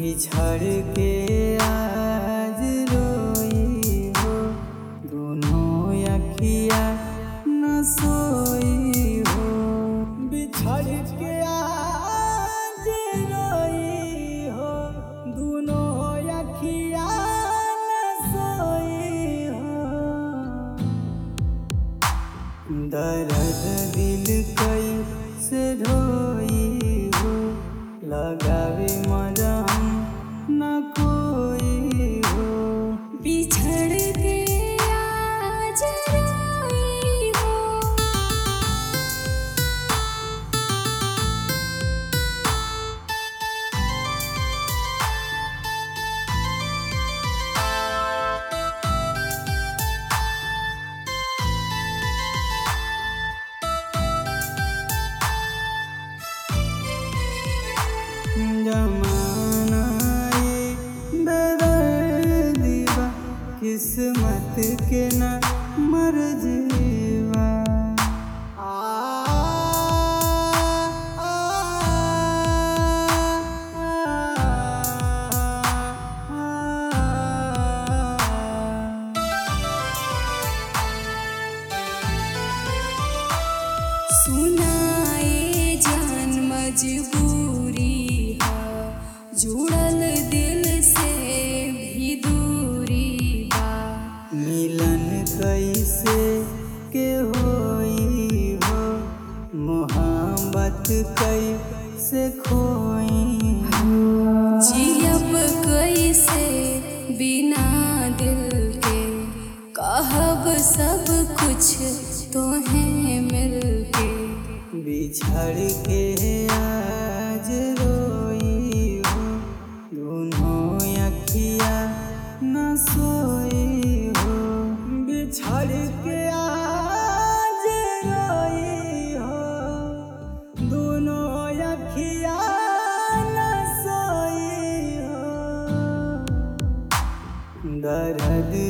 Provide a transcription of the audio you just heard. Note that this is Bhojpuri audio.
बिछड़ के आज रोई हो, दोनों अखिया न सोई हो। बिछड़ के आज रोई हो, दोनों अखिया न सोई हो। दर्द दिल कैसे ढोई हो, लगावे मरहम न कोई हो। बिछड़ के आज रोई हो, जमाना ये बेदर्दी बा, किस्मत के न मर्जीवा। सुनाए जान मजबूरी है, जुड़ल दिल से भी दूरी बा। मिलन कैसे के होई हो, मोहब्बत कैसे खोई हो। जियब कैसे बिना दिल के, कहब सब कुछ तोहें मिल के। बिछड़ के आज रोई हो, दोनों अखिया न सोई हो। बिछड़ के आज रोई हो, दोनों अखिया न सोई हो। दर्द